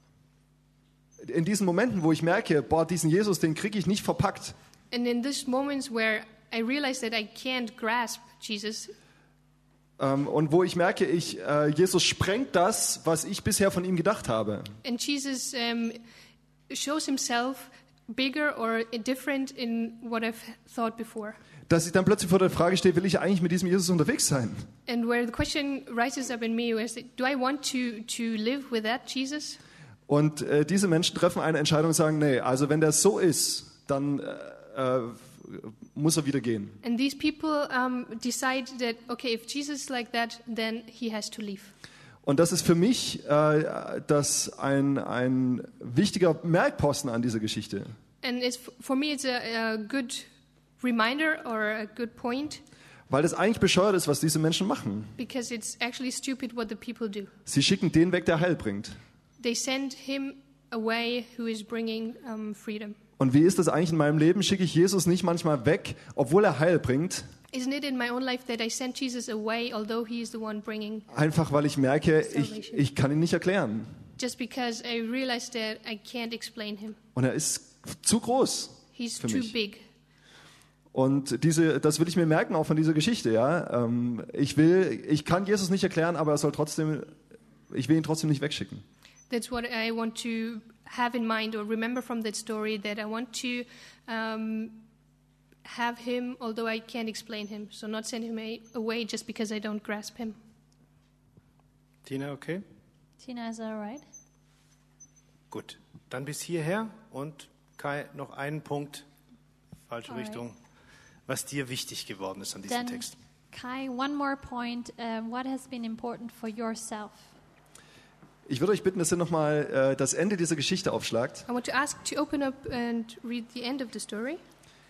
in diesen Momenten, wo ich merke, boah, diesen Jesus, den kriege ich nicht verpackt, And in these moments where I realize that I can't grasp Jesus, ähm, und wo ich merke, ich, äh, Jesus sprengt das, was ich bisher von ihm gedacht habe. and Jesus um, shows himself bigger or different in what I've thought before. Dass ich dann plötzlich vor der Frage stehe, will ich eigentlich mit diesem Jesus unterwegs sein? And where the question rises up in me is, do I want to, to live with that Jesus? Und äh, diese Menschen treffen eine Entscheidung und sagen, nee, also wenn das so ist, dann äh, äh, muss er wieder gehen. And these people um, decide that, okay, if Jesus is like that, then he has to leave. Und das ist für mich äh, das ein, ein wichtiger Merkposten an dieser Geschichte. And it's, for me, it's a, a good reminder or a good point Weil das eigentlich bescheuert ist, was diese Menschen machen. because it's actually stupid what the people do. Sie schicken den weg, der Heil bringt. They send him away who is bringing um, freedom. Und wie ist das eigentlich in meinem Leben? Schicke ich Jesus nicht manchmal weg, obwohl er Heil bringt? Isn't it in my own life that I send Jesus away, although he is the one bringing, Einfach weil ich merke, ich, ich kann ihn nicht erklären. just because I realize that I can't explain him. Und er ist zu groß He's für too mich. big. Und diese, das will ich mir merken, auch von dieser Geschichte. Ja? Ähm, ich, will, ich kann Jesus nicht erklären, aber er soll trotzdem, ich will ihn trotzdem nicht wegschicken. That's what I want to have in mind or remember from that story, that I want to um, have him, although I can't explain him. So not send him a- away just because I don't grasp him. Tina, okay? Tina, is that all right? Gut. Dann bis hierher und Kai, noch einen Punkt, falsche Alright. Richtung, was dir wichtig geworden ist an diesem Then, Text. Kai, one more point. Um, what has been important for yourself? Ich würde euch bitten, dass ihr nochmal äh, das Ende dieser Geschichte aufschlagt. I want to ask to open up and read the end of the story.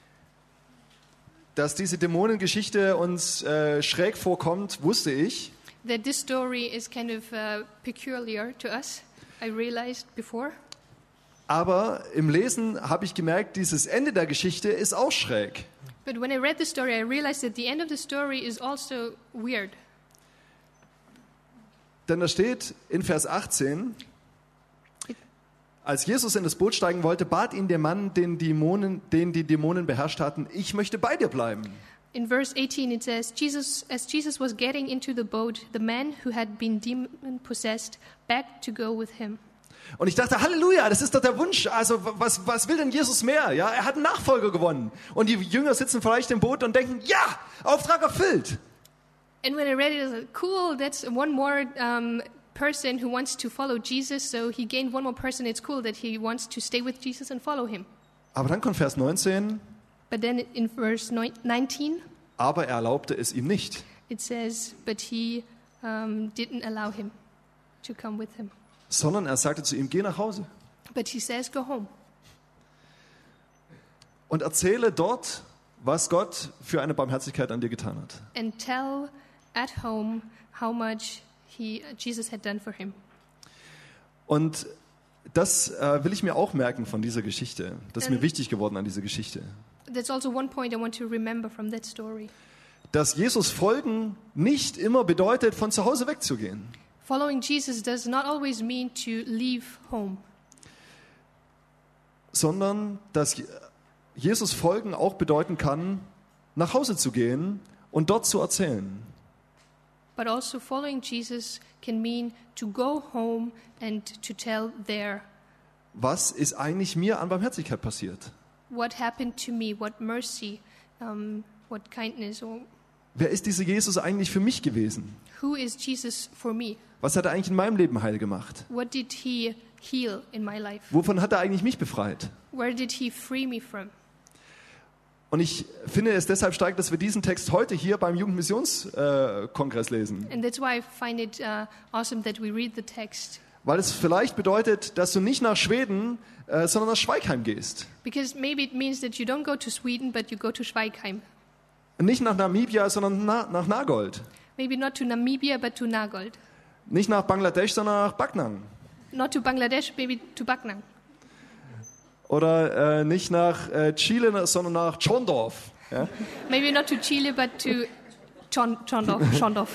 Dass diese Dämonengeschichte uns äh, schräg vorkommt, wusste ich. That this story is kind of uh, peculiar to us. I realized before. Aber im Lesen habe ich gemerkt, dieses Ende der Geschichte ist auch schräg. But when I read the story, I realized that the end of the story is also weird. Denn da steht in Vers achtzehn, als Jesus in das Boot steigen wollte, bat ihn der Mann, den, Dämonen, den die Dämonen beherrscht hatten, ich möchte bei dir bleiben. In verse eighteen it says, Jesus, as Jesus was getting into the boat, the man who had been demon-possessed begged to go with him. Und ich dachte, Halleluja, das ist doch der Wunsch. Also was, was will denn Jesus mehr? Ja, er hat einen Nachfolger gewonnen. Und die Jünger sitzen vielleicht im Boot und denken, ja, Auftrag erfüllt. And when I read it, I was like, cool, that's one more um, person who wants to follow Jesus. So he gained one more person. It's cool that he wants to stay with Jesus and follow him. Aber dann kommt Vers neunzehn. But then in verse nineteen, Aber er erlaubte es ihm nicht. it says, but he um, didn't allow him to come with him. Sondern er sagte zu ihm, geh nach Hause. But he says, go home. Und erzähle dort, was Gott für eine Barmherzigkeit an dir getan hat. And tell at home how much he, Jesus had done for him. Und das äh, will ich mir auch merken von dieser Geschichte. Das ist mir wichtig geworden an dieser Geschichte. That's also one point I want to remember from that story. Dass Jesus folgen nicht immer bedeutet, von zu Hause wegzugehen. Following Jesus does not always mean to leave home. Sondern dass Jesus folgen auch bedeuten kann, nach Hause zu gehen und dort zu erzählen. But also following Jesus can mean to go home and to tell there Was ist eigentlich mir an Barmherzigkeit passiert? what happened to me, what mercy, um, what kindness, or Wer ist dieser Jesus eigentlich für mich gewesen? who is Jesus for me? Was hat er eigentlich in meinem Leben heil gemacht? What did he heal in my life? Wovon hat er eigentlich mich befreit? Where did he free me from? Und ich finde es deshalb stark, dass wir diesen Text heute hier beim Jugendmissionskongress lesen. And that's why I find it uh, awesome that we read the text. Weil es vielleicht bedeutet, dass du nicht nach Schweden, äh, sondern nach Schweigheim gehst. Because maybe it means that you don't go to Sweden, but you go to Schweigheim. Nicht nach Namibia, sondern na, nach Nagold. Maybe not to Namibia, but to Nagold. Nicht nach Bangladesch, sondern nach Backnang. Not to Bangladesh, maybe to Backnang. Oder äh, nicht nach äh, Chile, sondern nach Chondorf. Ja? Maybe not to Chile, but to Chon- Chondorf. Chondorf.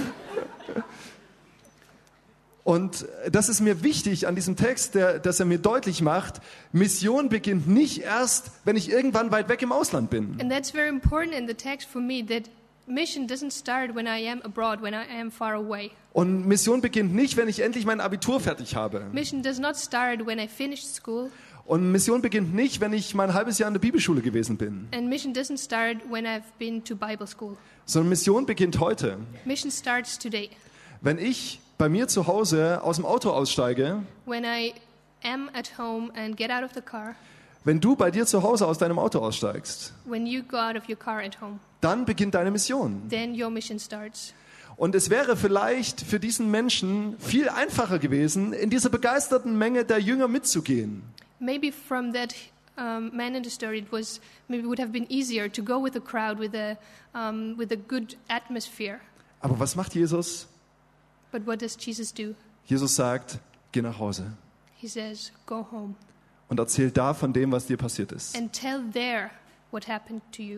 Und das ist mir wichtig an diesem Text, der, dass er mir deutlich macht, Mission beginnt nicht erst, wenn ich irgendwann weit weg im Ausland bin. And that's very important in the text for me, that mission doesn't start when I am abroad, when I am far away. Und Mission beginnt nicht, wenn ich endlich mein Abitur fertig habe. Mission does not start when I finished school. Und Mission beginnt nicht, wenn ich mein halbes Jahr in der Bibelschule gewesen bin. And mission doesn't start when I've been to Bible school. Sondern Mission beginnt heute. Mission starts today. Wenn ich bei mir zu Hause aus dem Auto aussteige, When I am at home and get out of the car, wenn du bei dir zu Hause aus deinem Auto aussteigst, when you go out of your car at home, dann beginnt deine Mission. then your mission starts. Und es wäre vielleicht für diesen Menschen viel einfacher gewesen, in dieser begeisterten Menge der Jünger mitzugehen. Maybe from that um, man in the story, it was maybe would have been easier to go with the crowd with a um, with a good atmosphere. Aber was macht Jesus? But what does Jesus do? Jesus sagt, geh nach Hause He says, "Go home und erzähl da von dem, was dir passiert ist. and tell there what happened to you."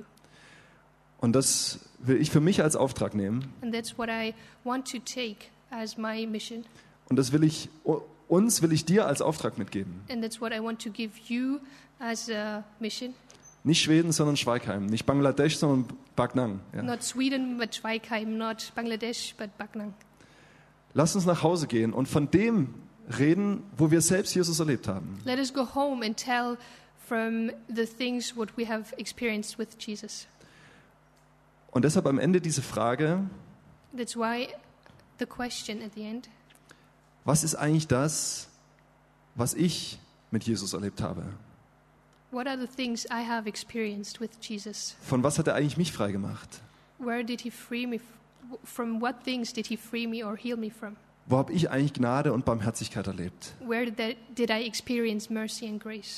Und das will ich für mich als Auftrag nehmen. And that's what I want to take as my mission. Und das will ich, uns will ich dir als Auftrag mitgeben. And that's what I want to give you as a mission. Nicht Schweden, sondern Schweigheim. Nicht Bangladesch, sondern Backnang. Ja. Not Sweden, but Schweigheim. Not Bangladesh, but Backnang. Lass uns nach Hause gehen und von dem reden, wo wir selbst Jesus erlebt haben. Let us go home and tell from the things what we have experienced with Jesus. Und deshalb am Ende diese Frage, That's why the question at the end, was ist eigentlich das, was ich mit Jesus erlebt habe? what are the things I have experienced with Jesus? Von was hat er eigentlich mich frei gemacht? Where did he free me? f- From what things did he free me or heal me from? Wo habe ich eigentlich Gnade und Barmherzigkeit erlebt? Where did, that, did I experience mercy and grace?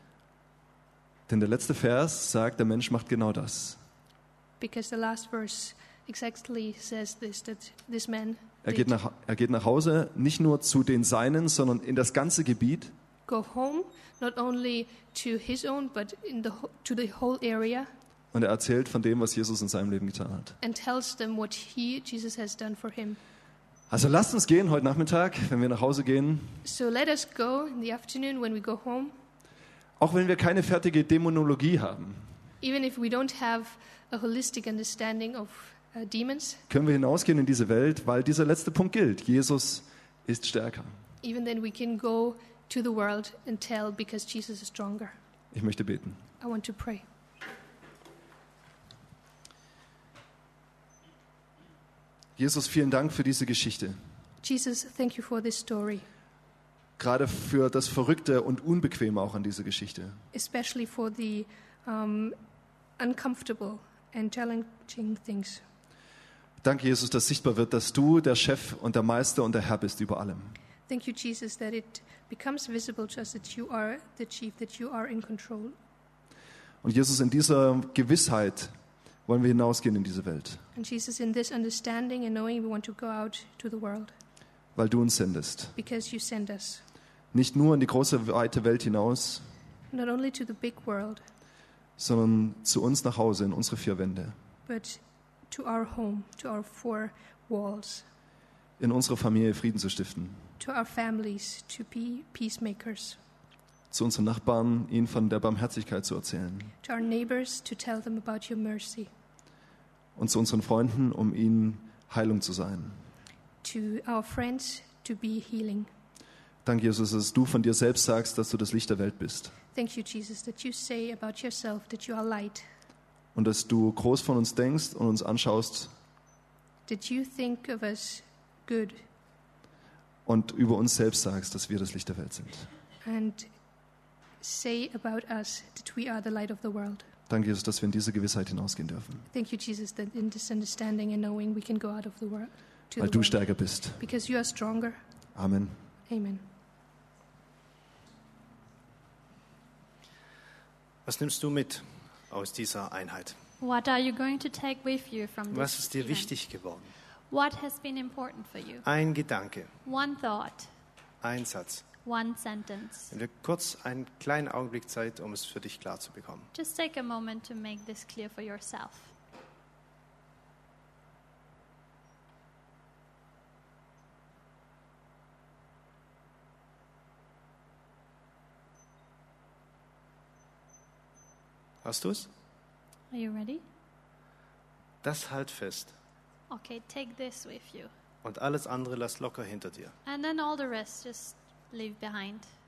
Denn der letzte Vers sagt, der Mensch macht genau das. Because the last verse exactly says this, that this man Er did geht nach, er geht nach Hause, nicht nur zu den Seinen, sondern in das ganze Gebiet. go home, not only to his own, but in the, wh- to the whole area, Und er erzählt von dem, was Jesus in seinem Leben getan hat. and tells them what he, Jesus, has done for him. Also lasst uns gehen heute Nachmittag, wenn wir nach Hause gehen. So let us go in the afternoon when we go home, Auch wenn wir keine fertige Dämonologie haben, even if we don't have a holistic understanding of uh, demons, können wir hinausgehen in diese Welt, weil dieser letzte Punkt gilt. Jesus ist stärker. even then we can go to the world and tell because Jesus is stronger. Ich möchte beten. I want to pray. Jesus, vielen Dank für diese Geschichte. Jesus, thank you for this story, Gerade für das Verrückte und Unbequeme auch an dieser Geschichte. especially for the um, uncomfortable and challenging things. Danke, Jesus, dass sichtbar wird, dass du der Chef und der Meister und der Herr bist über allem. Thank you, Jesus, that it becomes visible to us that you are the chief, that you are in control. Und Jesus, in dieser Gewissheit wollen wir hinausgehen in diese Welt, And Jesus, in this understanding and knowing, we want to go out to the world weil du uns sendest. because you send us, Nicht nur in die große, weite Welt hinaus, not only to the big world, sondern zu uns nach Hause, in unsere vier Wände, but to our home, to our four walls, in unserer Familie Frieden zu stiften, to our families, to be peacemakers, zu unseren Nachbarn, ihnen von der Barmherzigkeit zu erzählen to our neighbors, to tell them about your mercy, und zu unseren Freunden, um ihnen Heilung zu sein. to our friends, to be healing. Danke, Jesus, dass du von dir selbst sagst, dass du das Licht der Welt bist Thank you, Jesus, that you say about yourself that you are light, und dass du groß von uns denkst und uns anschaust that you think of us good, und über uns selbst sagst, dass wir das Licht der Welt sind. and say about us that we are the light of the world. Danke, Jesus, dass wir in diese Gewissheit hinausgehen dürfen, Thank you, Jesus, that in this understanding and knowing we can go out of the world to weil the du world stärker bist. because you are stronger. Amen. Amen. Was nimmst du mit aus dieser Einheit? What are you going to take with you from Was this ist dir event? wichtig geworden? What has been important for you? Ein Gedanke, One thought, ein Satz. one sentence. Nimm dir kurz einen kleinen Augenblick Zeit, um es für dich klar zu bekommen. Just take a moment to make this clear for yourself. Hast du es? Are you ready? Das halt fest. Okay, take this with you. Und alles andere lass locker hinter dir. And then all the rest just leave behind.